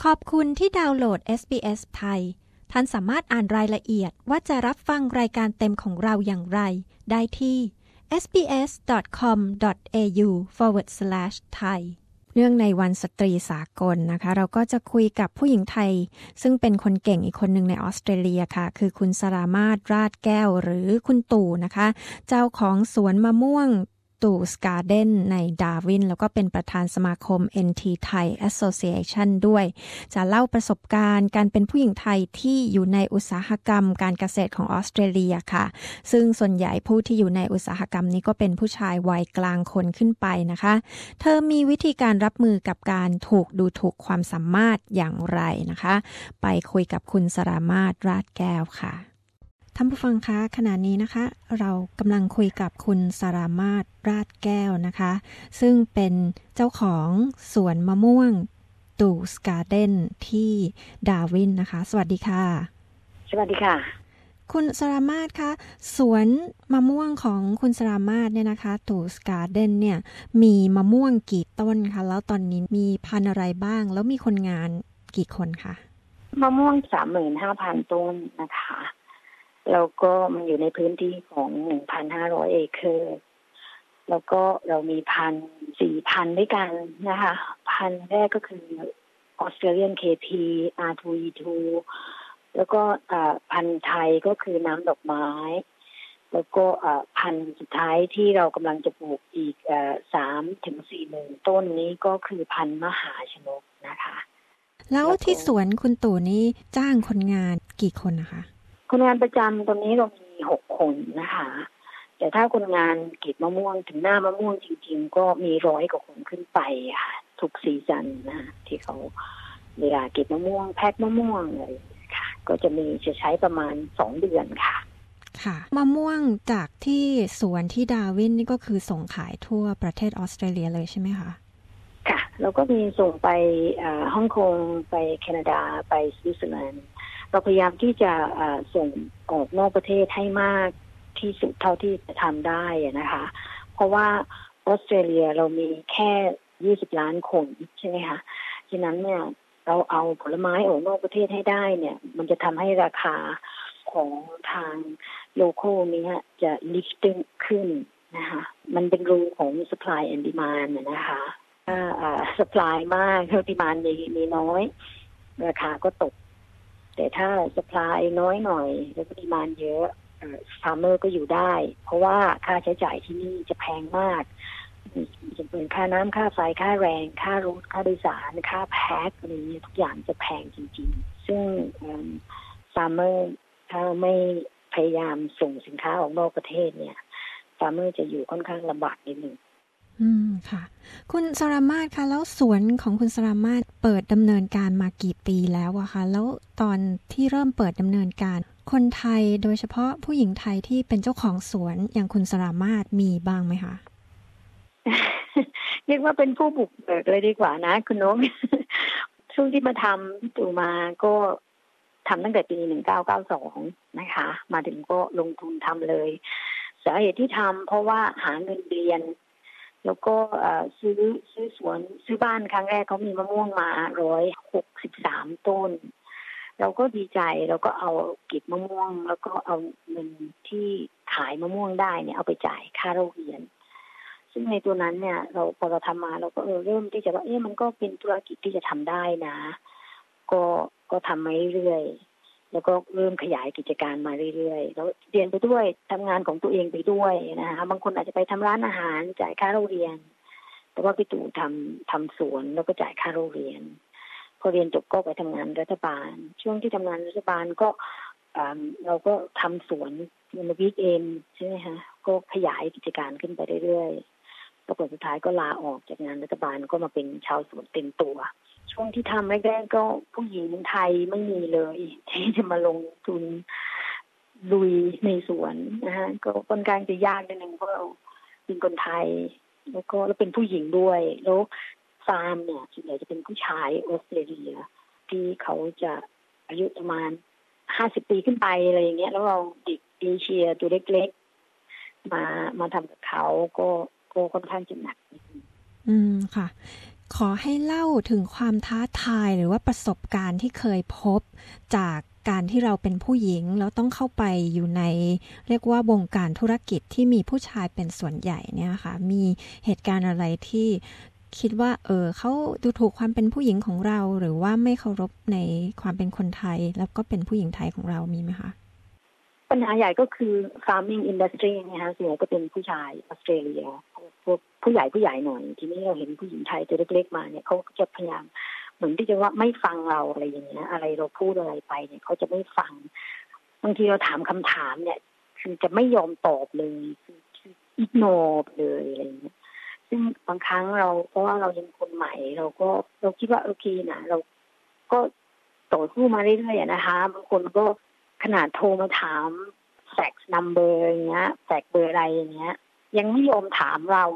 ขอบคุณที่ดาวน์โหลด SBS ไทยท่านสามารถอ่านรายละเอียดว่าจะรับฟังรายการเต็มของเราอย่างไรได้ที่ sbs.com.au/thai เนื่องในวันสตรีสากลนะคะเราก็จะคุยกับผู้หญิงไทยซึ่งเป็นคนเก่งอีกคนหนึ่งในออสเตรเลียค่ะคือคุณสรามาศราชแก้วหรือคุณตู่นะคะเจ้าของสวนมะม่วงตู่สการ์เด้นในดาร์วินแล้วก็เป็นประธานสมาคม NT Thai Association ด้วยจะเล่าประสบการณ์การเป็นผู้หญิงไทยที่อยู่ในอุตสาหกรรมการเกษตรของออสเตรเลียค่ะซึ่งส่วนใหญ่ผู้ที่อยู่ในอุตสาหกรรมนี้ก็เป็นผู้ชายวัยกลางคนขึ้นไปนะคะเธอมีวิธีการรับมือกับการถูกดูถูกความสามารถอย่างไรนะคะไปคุยกับคุณสรามาศราชแก้วค่ะท่านผู้ฟังคะขณะนี้นะคะเรากำลังคุยกับคุณสรามาศราชแก้วนะคะซึ่งเป็นเจ้าของสวนมะม่วงตู่สการ์เด้นที่ดาร์วินนะคะสวัสดีค่ะสวัสดีค่ะคุณสรามาศคะสวนมะม่วงของคุณสรามาศเนี่ยนะคะตู่สการ์เด้นเนี่ยมีมะม่วงกี่ต้นคะแล้วตอนนี้มีพันธุ์อะไรบ้างแล้วมีคนงานกี่คนคะมะม่วง 35,000 ต้นนะคะแล้วก็มันอยู่ในพื้นที่ของ 1,500 เอเคอร์แล้วก็เรามี4 พันธุ์ด้วยกันนะคะพันธุ์แรกก็คือ Australian KP R2E2 แล้วก็พันธุ์ไทยก็คือน้ำดอกไม้แล้วก็พันธุ์สุดท้ายที่เรากำลังจะปลูกอีก3-4 หมื่นต้นนี้ก็คือพันธุ์มหาชนกนะคะแล้วที่สวนคุณตู่นี้จ้างคนงานกี่คนนะคะคนงานประจำตอนนี้เรามี6 คนนะคะแต่ถ้าคนงานเก็บมะม่วงถึงหน้ามะม่วงจริงๆก็มี100 กว่าคนขึ้นไปค่ะทุกซีซั่นนะที่เขาเวลาเก็บมะม่วงแพ็คมะม่วงอะไรค่ะก็จะใช้ประมาณ2 เดือนค่ะค่ะมะม่วงจากที่สวนที่ดาร์วินนี่ก็คือส่งขายทั่วประเทศออสเตรเลียเลยใช่ไหมคะค่ะแล้วก็มีส่งไปฮ่องกงไปแคนาดาไปสวิตเซอร์แลนด์เราพยายามที่จะส่งออกนอกประเทศให้มากที่สุดเท่าที่จะทำได้นะคะเพราะว่าออสเตรเลียเรามีแค่20 ล้านคนใช่ไหมคะฉะนั้นเนี่ยเราเอาผลไม้ออกนอกประเทศให้ได้เนี่ยมันจะทำให้ราคาของทางโลคอลนี้จะ lifting ขึ้นนะคะมันเป็นรูของ supply and demand นะคะถ้าsupply มาก demand มีน้อยราคาก็ตกแต่ถ้า supply น้อยหน่อยแล้วก็ demand เยอะfarmer ก็อยู่ได้เพราะว่าค่าใช้จ่ายที่นี่จะแพงมากจะเป็นค่าน้ำค่าไฟค่าแรงค่ารถค่าโดยสารค่าแพ็คอะไรนี้ทุกอย่างจะแพงจริงๆซึ่งfarmer ถ้าไม่พยายามส่งสินค้าออกนอกประเทศเนี่ยfarmer จะอยู่ค่อนข้างลำบากนิดนึงค่ะคุณสรามาศคะแล้วสวนของคุณสรามาศเปิดดำเนินการมากี่ปีแล้วอะคะแล้วตอนที่เริ่มเปิดดำเนินการคนไทยโดยเฉพาะผู้หญิงไทยที่เป็นเจ้าของสวนอย่างคุณสรามาศมีบ้างไหมคะเรียกว่าเป็นผู้บุกเบิกเลยดีกว่านะคุณนก ช่วงที่มาทำพี่ตู่มาก็ทำตั้งแต่ปี1992นะคะมาถึงก็ลงทุนทำเลยสาเหตุที่ทำเพราะว่าหาเงินเรียนแล้วก็ซื้อสวนซื้อบ้านครั้งแรกเขามีมะม่วงมา163 ต้นเราก็ดีใจเราก็เอาเก็บมะม่วงแล้วก็เอาเงินที่ขายมะม่วงได้เนี่ยเอาไปจ่ายค่าเรียนซึ่งในตัวนั้นเนี่ยพอเราทำมาเราก็เริ่มที่จะว่ามันก็เป็นธุรกิจที่จะทำได้นะก็ทำมาเรื่อยๆแล้วก็เริ่มขยายกิจการมาเรื่อยๆแล้วเรียนไปด้วยทำงานของตัวเองไปด้วยนะคะบางคนอาจจะไปทำร้านอาหารจ่ายค่าเรียนแต่ว่าพี่ตู่ทำสวนแล้วก็จ่ายค่าเรียนพอเรียนจบก็ไปทำงานรัฐบาลช่วงที่ทำงานรัฐบาลก็เราก็ทำสวนในวีคเอนใช่ไหมคะก็ขยายกิจการขึ้นไปเรื่อยๆแล้วสุดท้ายก็ลาออกจากงานรัฐบาลก็มาเป็นชาวสวนเต็มตัวช่วงที่ทำแรกๆก็ผู้หญิงไทยไม่มีเลยที่จะมาลงทุนลุยในสวนนะคะก็ค่อนข้างจะยากนิดนึงเพราะเราเป็นคนไทยแล้วเป็นผู้หญิงด้วยแล้วฟาร์มเนี่ยส่วนใหญ่จะเป็นผู้ชายออสเตรเลียที่เขาจะอายุประมาณ50 ปีขึ้นไปอะไรอย่างเงี้ยแล้วเราเด็กเอเชียตัวเล็กๆมาทำกับเขาก็ค่อนข้างจะหนักค่ะขอให้เล่าถึงความท้าทายหรือว่าประสบการณ์ที่เคยพบจากการที่เราเป็นผู้หญิงแล้วต้องเข้าไปอยู่ในเรียกว่าวงการธุรกิจที่มีผู้ชายเป็นส่วนใหญ่เนี่ยค่ะมีเหตุการณ์อะไรที่คิดว่าเขาดูถูกความเป็นผู้หญิงของเราหรือว่าไม่เคารพในความเป็นคนไทยแล้วก็เป็นผู้หญิงไทยของเรามีไหมคะปัญหาใหญ่ก็คือ farming industry นะคะส่วนใหญ่ก็เป็นผู้ชายออสเตรเลียพวกผู้ใหญ่หน่อยทีนี้เราเห็นผู้หญิงไทยตัวเล็กๆมาเนี่ยเขาจะพยายามเหมือนที่จะว่าไม่ฟังเราอะไรอย่างเงี้ยอะไรเราพูดอะไรไปเนี่ยเขาจะไม่ฟังบางทีเราถามคำถามเนี่ยคือจะไม่ยอมตอบเลยคือignore เลยอะไรอย่างเงี้ยซึ่งบางครั้งเราเพราะว่าเรายังคนใหม่เราคิดว่าโอเคนะเราก็ต่อสู้มาเรื่อยๆนะคะบางคนก็ขนาดโทรมาถามแฟกซ์นัมเบอร์อย่างเงี้ยแฟกซ์เบอร์อะไรอย่างเงี้ยยังไม่ยอมถามเรา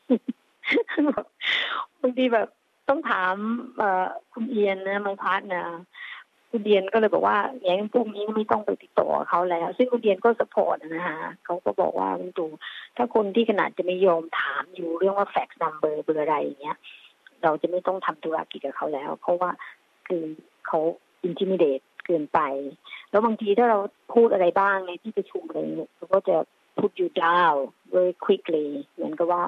บางทีแบบต้องถามคุณเอียนนะmy partnerคุณเดียนก็เลยบอกว่าอย่างพวกนี้ไม่ต้องไปติดต่อเขาแล้วซึ่งคุณเดียนก็สปอร์ตนะคะเขาก็บอกว่าคุณตู่ถ้าคนที่ขนาดจะไม่ยอมถามอยู่เรื่องว่าแฟกซ์นัมเบอร์เบอร์อะไรอย่างเงี้ยเราจะไม่ต้องทำธุรกิจกับเขาแล้วเพราะว่าคือเขาintimidate เกินไปแล้วบางทีถ้าเราพูดอะไรบ้างในที่ประชุมอะไรเนี่ยเราก็จะ put you down very quickly เหมือนกับว่า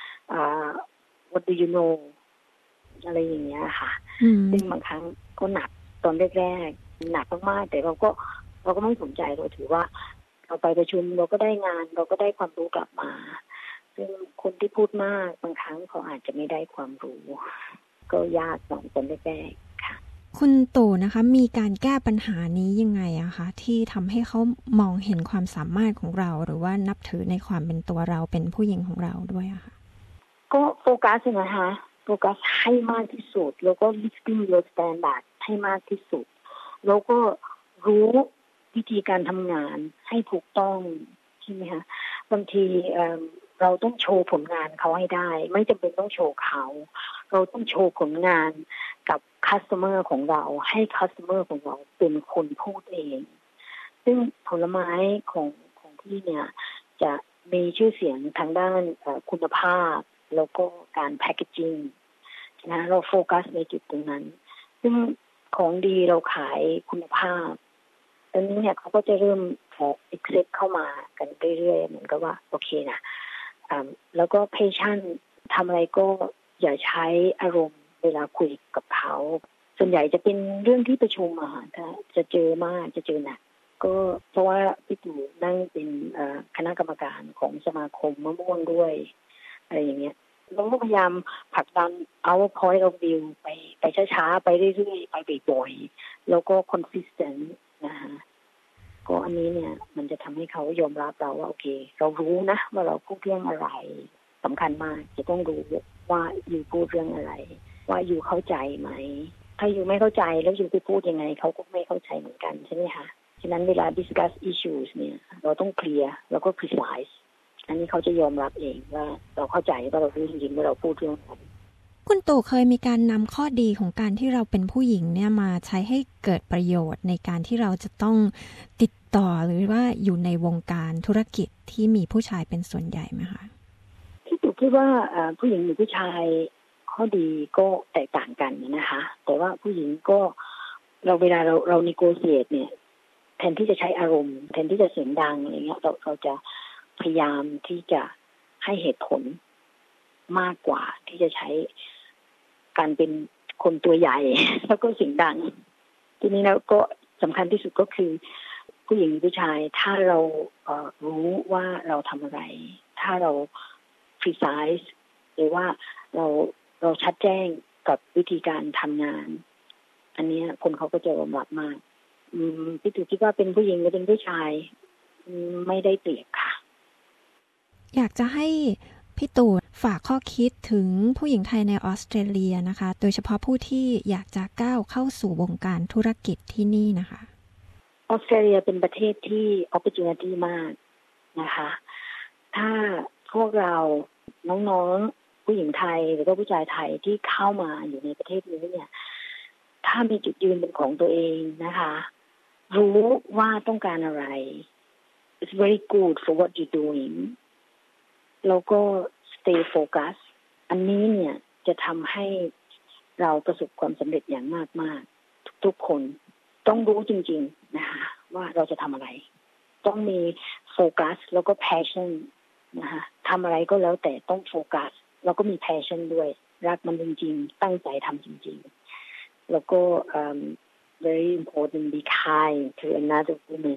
what do you know อะไรอย่างเงี้ยค่ะซึ่งบางครั้งก็หนักตอนแรกๆหนักมากๆแต่เราก็ไม่สนใจเราถือว่าเราไปประชุมเราก็ได้งานเราก็ได้ความรู้กลับมาซึ่งคนที่พูดมากบางครั้งเขาอาจจะไม่ได้ความรู้ก็ยากหน่อยตอนแรกๆค่ะคุณตู่นะคะมีการแก้ปัญหานี้ยังไงอะคะที่ทำให้เขามองเห็นความสามารถของเราหรือว่านับถือในความเป็นตัวเราเป็นผู้หญิงของเราด้วยอะค่ะก็โฟกัสนะคะโฟกัสให้มากที่สุดแล้วก็ lifting your standard ให้มากที่สุดแล้วก็รู้วิธีการทำงานให้ถูกต้องใช่ไหมคะบางทีเราต้องโชว์ผลงานเขาให้ได้ไม่จำเป็นต้องโชว์เขาเราต้องโชว์ผลงานกับคัสเตอร์ของเราให้คัสเตอร์ของเราเป็นคนพูดเองซึ่งผลไม้ของที่เนี่ยจะมีชื่อเสียงทางด้านคุณภาพแล้วก็การแพคเกจจิ้งนะเราโฟกัสในจุดตรงนั้นซึ่งของดีเราขายคุณภาพตอนนี้เนี่ยเขาก็จะเริ่มaccept เข้ามากันเรื่อยๆเหมือนกับว่าโอเคนะแล้วก็ patient ทำอะไรก็อย่าใช้อารมณ์เวลาคุยกับเขาส่วนใหญ่จะเป็นเรื่องที่ประชุมถ้าจะเจอมากจะเจอหนักก็เพราะว่าพี่ตู่นั่งเป็นคณะกรรมการของสมาคมมะม่วงด้วยอะไรอย่างเงี้ยเราก็พยายามผลักดันเอา point of view ไปช้าๆไปเรื่อยๆไปบ่อยๆแล้วก็ consistent นะคะก็อันนี้เนี่ยมันจะทำให้เขายอมรับเราว่าโอเคเรารู้นะว่าเราพูดเรื่องอะไรสำคัญมากจะต้องรู้ว่าอยู่พูดเรื่องอะไรว่าอยู่เข้าใจไหมถ้าอยู่ไม่เข้าใจแล้วอยู่ไปพูดยังไงเขาก็ไม่เข้าใจเหมือนกันใช่ไหมคะฉะนั้นเวลา discuss issues เนี่ยเราต้องเคลียร์แล้วก็ precise อันนี้เขาจะยอมรับเองว่าเราเข้าใจว่าเรารู้จริงๆว่าเราพูดเรื่องอะไรคุณตู่เคยมีการนำข้อดีของการที่เราเป็นผู้หญิงเนี่ยมาใช้ให้เกิดประโยชน์ในการที่เราจะต้องติดต่อหรือว่าอยู่ในวงการธุรกิจที่มีผู้ชายเป็นส่วนใหญ่ไหมคะที่ตู่คิดว่าผู้หญิงหรือผู้ชายข้อดีก็แตกต่างกันนะคะแต่ว่าผู้หญิงก็เวลาเรา negotiate เนี่ยแทนที่จะใช้อารมณ์แทนที่จะเสียงดังอะไรเงี้ยเราจะพยายามที่จะให้เหตุผลมากกว่าที่จะใช้การเป็นคนตัวใหญ่แล้วก็เสียงดังทีนี้แล้วก็สำคัญที่สุดก็คือผู้หญิงผู้ชายถ้าเรารู้ว่าเราทำอะไรถ้าเรา precise หรือว่าเราชัดแจ้งกับวิธีการทำงานอันนี้คนเขาก็จะยอมรับมากพี่ตู่คิดว่าเป็นผู้หญิงหรือเป็นผู้ชายไม่ได้เปรียบค่ะอยากจะให้พี่ตู่ฝากข้อคิดถึงผู้หญิงไทยในออสเตรเลียนะคะโดยเฉพาะผู้ที่อยากจะก้าวเข้าสู่วงการธุรกิจที่นี่นะคะออสเตรเลียเป็นประเทศที่ opportunity มากนะคะถ้าพวกเราน้องๆผู้หญิงไทยหรือว่าผู้ชายไทยที่เข้ามาอยู่ในประเทศนี้เนี่ยถ้ามีจุดยืนเป็นของตัวเองนะคะรู้ว่าต้องการอะไร it's very good for what you're doing แล้วก็ stay focus อันนี้เนี่ยจะทำให้เราประสบความสำเร็จอย่างมากๆทุกๆคนต้องรู้จริงๆนะคะว่าเราจะทำอะไรต้องมีโฟกัสแล้วก็ passion นะคะทำอะไรก็แล้วแต่ต้องโฟกัสแล้วก็มี passion ด้วยรักมันจริงๆตั้งใจทำจริงๆแล้วก็very important be kind to another woman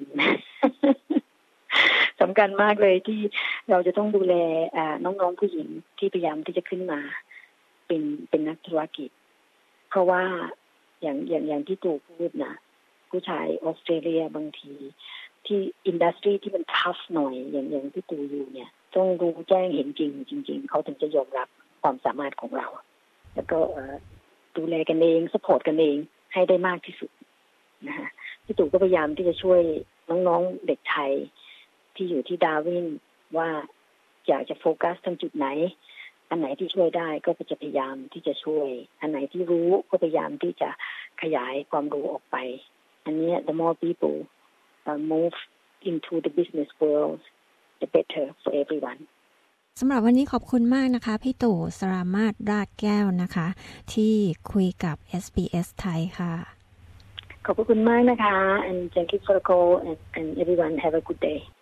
สำคัญมากเลยที่เราจะต้องดูแลน้องๆผู้หญิงที่พยายามที่จะขึ้นมาเป็นนักธุรกิจเพราะว่าอย่างที่ตู่พูดนะผู้ชายออสเตรเลียบางทีที่อินดัสทรีที่มันทัฟหน่อยอย่างที่ตู่อยู่เนี่ยต้องรู้แจ้งเห็นจริงเขาถึงจะยอมรับความสามารถของเราแล้วก็ดูแลกันเองซัพพอร์ตกันเองให้ได้มากที่สุดนะคะพี่ตู่ก็พยายามที่จะช่วยน้องๆเด็กไทยที่อยู่ที่ดาร์วินว่าอยากจะโฟกัสตรงจุดไหนอันไหนที่ช่วยได้ก็จะพยายามที่จะช่วยอันไหนที่รู้ก็พยายามที่จะขยายความรู้ออกไปอันนี้ the more people move into the business world the better for everyone สำหรับวันนี้ขอบคุณมากนะคะพี่ตู่สรามาศราชแก้วนะคะที่คุยกับ SBS ไทยค่ะขอบคุณมากนะคะ and thank you for the call and everyone have a good day